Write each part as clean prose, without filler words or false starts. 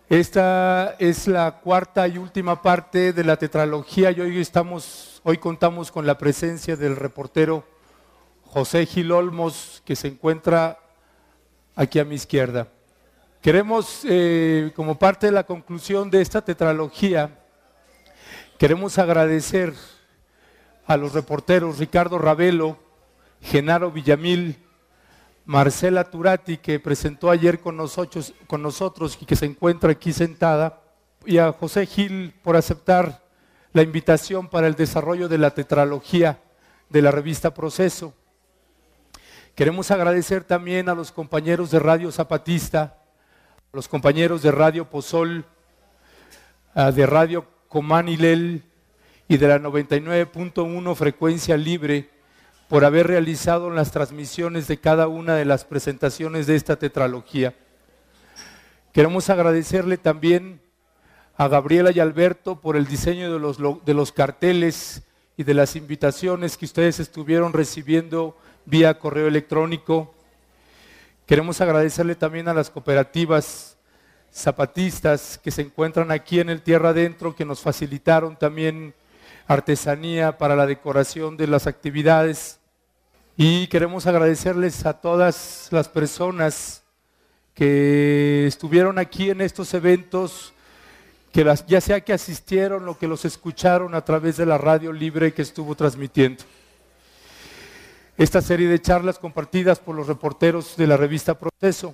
Esta es la cuarta y última parte de la tetralogía y hoy contamos con la presencia del reportero José Gil Olmos, que se encuentra aquí a mi izquierda. Queremos, como parte de la conclusión de esta tetralogía, queremos agradecer a los reporteros Ricardo Ravelo, Genaro Villamil, Marcela Turati, que presentó ayer con nosotros y que se encuentra aquí sentada, y a José Gil por aceptar la invitación para el desarrollo de la tetralogía de la revista Proceso. Queremos agradecer también a los compañeros de Radio Zapatista, a los compañeros de Radio Pozol, de Radio Comanilel y de la 99.1 Frecuencia Libre, por haber realizado las transmisiones de cada una de las presentaciones de esta tetralogía. Queremos agradecerle también a Gabriela y Alberto por el diseño de los carteles y de las invitaciones que ustedes estuvieron recibiendo vía correo electrónico. Queremos agradecerle también a las cooperativas zapatistas que se encuentran aquí en el Tierra Adentro, que nos facilitaron también artesanía para la decoración de las actividades, y queremos agradecerles a todas las personas que estuvieron aquí en estos eventos, ya sea que asistieron o que los escucharon a través de la radio libre que estuvo transmitiendo esta serie de charlas compartidas por los reporteros de la revista Proceso.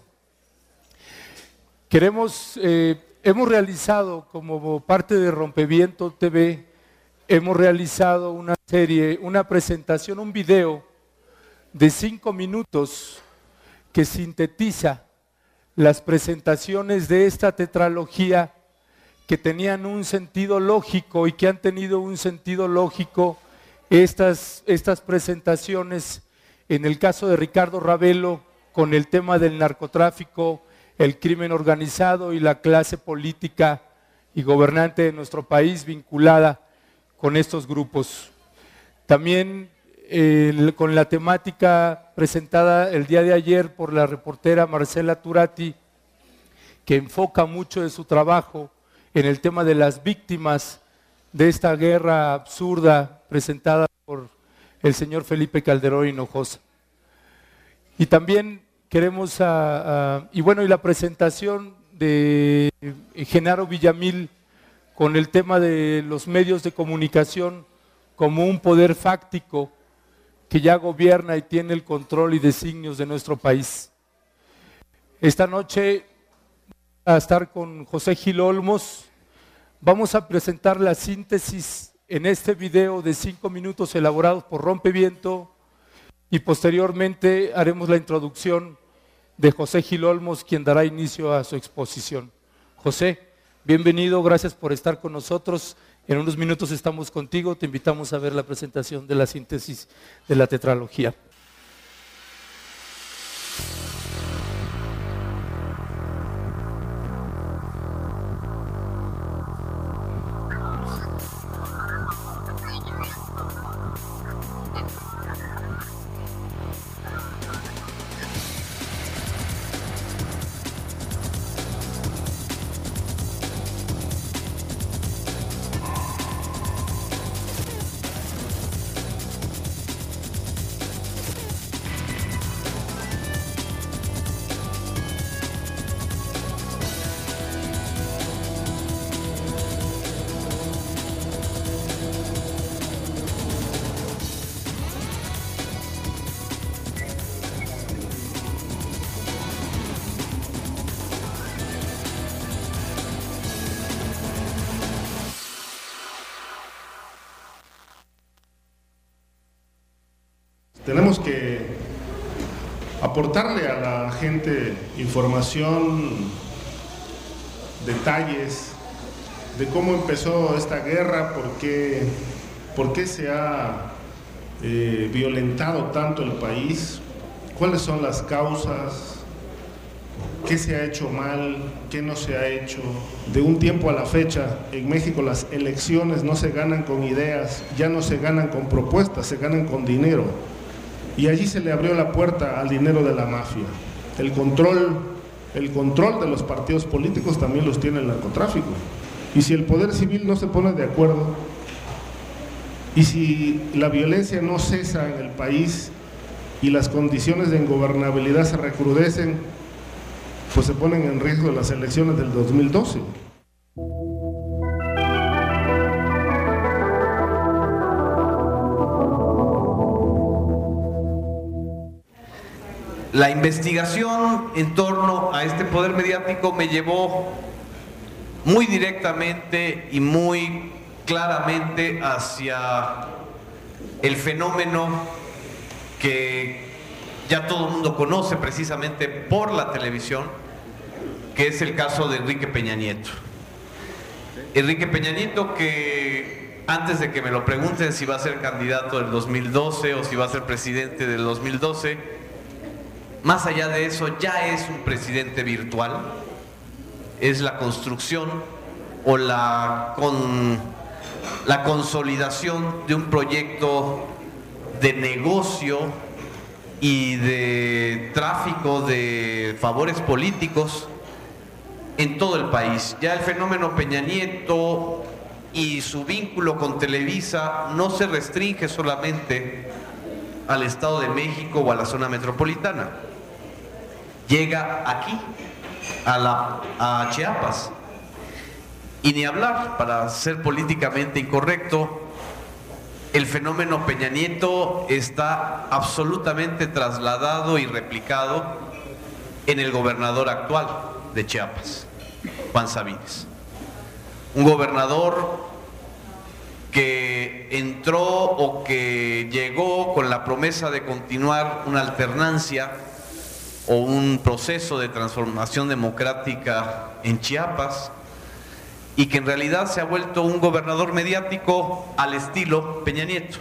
Hemos realizado como parte de Rompeviento TV, hemos realizado una serie, una presentación, un video de 5 minutos que sintetiza las presentaciones de esta tetralogía, que tenían un sentido lógico y que han tenido un sentido lógico estas presentaciones. En el caso de Ricardo Ravelo, con el tema del narcotráfico, el crimen organizado y la clase política y gobernante de nuestro país vinculada con estos grupos. También con la temática presentada el día de ayer por la reportera Marcela Turati, que enfoca mucho de su trabajo en el tema de las víctimas de esta guerra absurda presentada por el señor Felipe Calderón Hinojosa. Y también queremos, y la presentación de Genaro Villamil con el tema de los medios de comunicación como un poder fáctico que ya gobierna y tiene el control y designios de nuestro país. Esta noche a estar con José Gil Olmos. Vamos a presentar la síntesis en este video de 5 minutos elaborados por Rompeviento, y posteriormente haremos la introducción de José Gil Olmos, quien dará inicio a su exposición. José, bienvenido, gracias por estar con nosotros. En unos minutos estamos contigo, te invitamos a ver la presentación de la síntesis de la tetralogía. Tenemos que aportarle a la gente información, detalles de cómo empezó esta guerra, por qué se ha violentado tanto el país, cuáles son las causas, qué se ha hecho mal, qué no se ha hecho. De un tiempo a la fecha, en México las elecciones no se ganan con ideas, ya no se ganan con propuestas, se ganan con dinero. Y allí se le abrió la puerta al dinero de la mafia. El control el control de los partidos políticos también los tiene el narcotráfico. Y si el poder civil no se pone de acuerdo, y si la violencia no cesa en el país y las condiciones de ingobernabilidad se recrudecen, pues se ponen en riesgo las elecciones del 2012. La investigación en torno a este poder mediático me llevó muy directamente y muy claramente hacia el fenómeno que ya todo el mundo conoce precisamente por la televisión, que es el caso de Enrique Peña Nieto. Enrique Peña Nieto, que antes de que me lo pregunten si va a ser candidato del 2012 o si va a ser presidente del 2012, más allá de eso, ya es un presidente virtual. Es la construcción o la consolidación de un proyecto de negocio y de tráfico de favores políticos en todo el país. Ya el fenómeno Peña Nieto y su vínculo con Televisa no se restringe solamente al Estado de México o a la zona metropolitana. Llega aquí, a Chiapas. Y ni hablar, para ser políticamente incorrecto, el fenómeno Peña Nieto está absolutamente trasladado y replicado en el gobernador actual de Chiapas, Juan Sabines. Un gobernador que entró o que llegó con la promesa de continuar una alternancia o un proceso de transformación democrática en Chiapas, y que en realidad se ha vuelto un gobernador mediático al estilo Peña Nieto.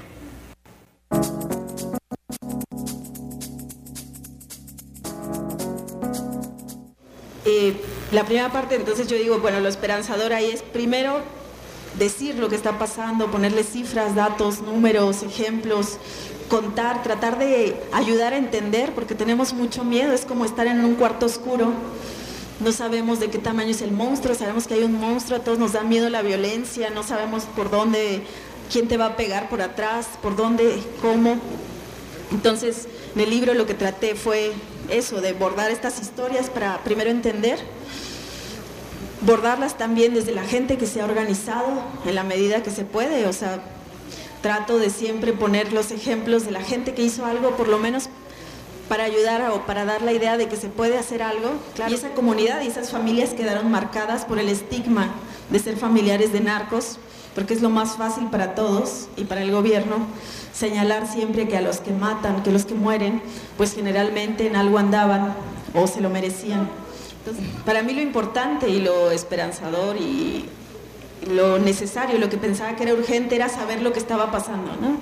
La primera parte, entonces yo digo, bueno, lo esperanzador ahí es primero decir lo que está pasando, ponerle cifras, datos, números, ejemplos, contar, tratar de ayudar a entender, porque tenemos mucho miedo, es como estar en un cuarto oscuro, no sabemos de qué tamaño es el monstruo, sabemos que hay un monstruo, a todos nos da miedo la violencia, no sabemos por dónde, quién te va a pegar por atrás, por dónde, cómo. Entonces, en el libro lo que traté fue eso, de bordar estas historias para primero entender, bordarlas también desde la gente que se ha organizado en la medida que se puede, o sea, trato de siempre poner los ejemplos de la gente que hizo algo, por lo menos para ayudar o para dar la idea de que se puede hacer algo. Claro. Y esa comunidad y esas familias quedaron marcadas por el estigma de ser familiares de narcos, porque es lo más fácil para todos y para el gobierno señalar siempre que a los que matan, que los que mueren, pues generalmente en algo andaban o se lo merecían. Entonces, para mí lo importante y lo esperanzador y lo necesario, lo que pensaba que era urgente era saber lo que estaba pasando, ¿no?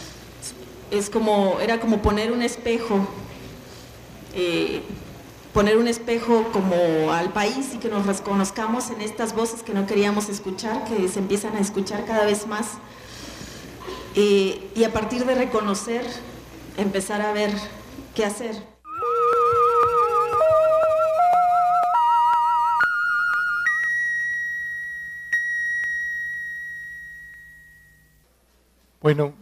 Era como poner un espejo como al país y que nos reconozcamos en estas voces que no queríamos escuchar, que se empiezan a escuchar cada vez más, y a partir de reconocer, empezar a ver qué hacer. Bueno,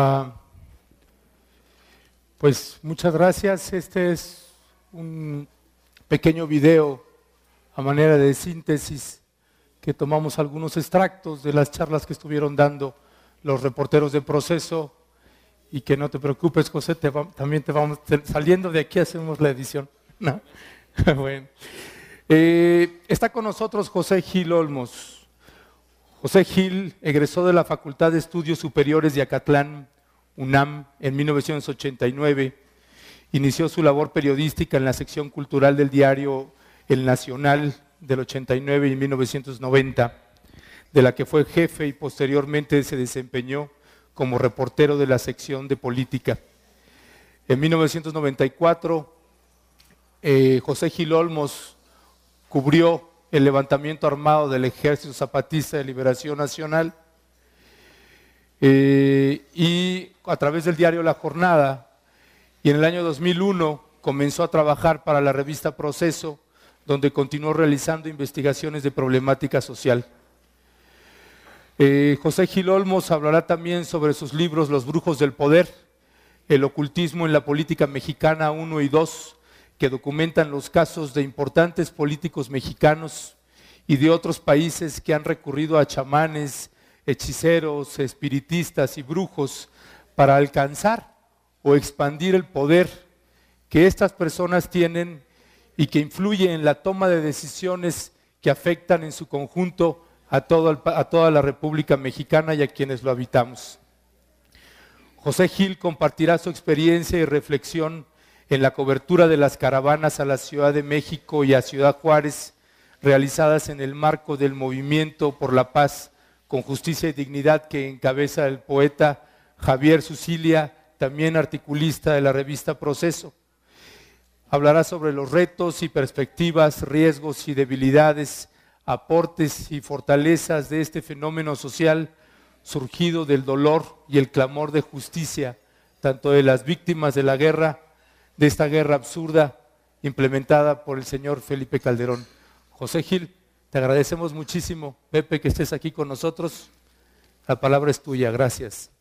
pues muchas gracias. Este es un pequeño video a manera de síntesis que tomamos algunos extractos de las charlas que estuvieron dando los reporteros de Proceso, y que no te preocupes, José, también te vamos saliendo de aquí, hacemos la edición. ¿No? Bueno. Está con nosotros José Gil Olmos. José Gil egresó de la Facultad de Estudios Superiores de Acatlán, UNAM, en 1989. Inició su labor periodística en la sección cultural del diario El Nacional del 89 y 1990, de la que fue jefe y posteriormente se desempeñó como reportero de la sección de política. En 1994, José Gil Olmos cubrió el levantamiento armado del Ejército Zapatista de Liberación Nacional, y a través del diario La Jornada, y en el año 2001 comenzó a trabajar para la revista Proceso, donde continuó realizando investigaciones de problemática social. José Gil Olmos hablará también sobre sus libros Los brujos del poder, El ocultismo en la política mexicana 1 y 2, que documentan los casos de importantes políticos mexicanos y de otros países que han recurrido a chamanes, hechiceros, espiritistas y brujos para alcanzar o expandir el poder que estas personas tienen y que influye en la toma de decisiones que afectan en su conjunto a toda la República Mexicana y a quienes lo habitamos. José Gil compartirá su experiencia y reflexión en la cobertura de las caravanas a la Ciudad de México y a Ciudad Juárez, realizadas en el marco del Movimiento por la Paz con Justicia y Dignidad que encabeza el poeta Javier Sucilia, también articulista de la revista Proceso. Hablará sobre los retos y perspectivas, riesgos y debilidades, aportes y fortalezas de este fenómeno social surgido del dolor y el clamor de justicia, tanto de las víctimas de la guerra, de esta guerra absurda implementada por el señor Felipe Calderón. José Gil, te agradecemos muchísimo, Pepe, que estés aquí con nosotros. La palabra es tuya, gracias.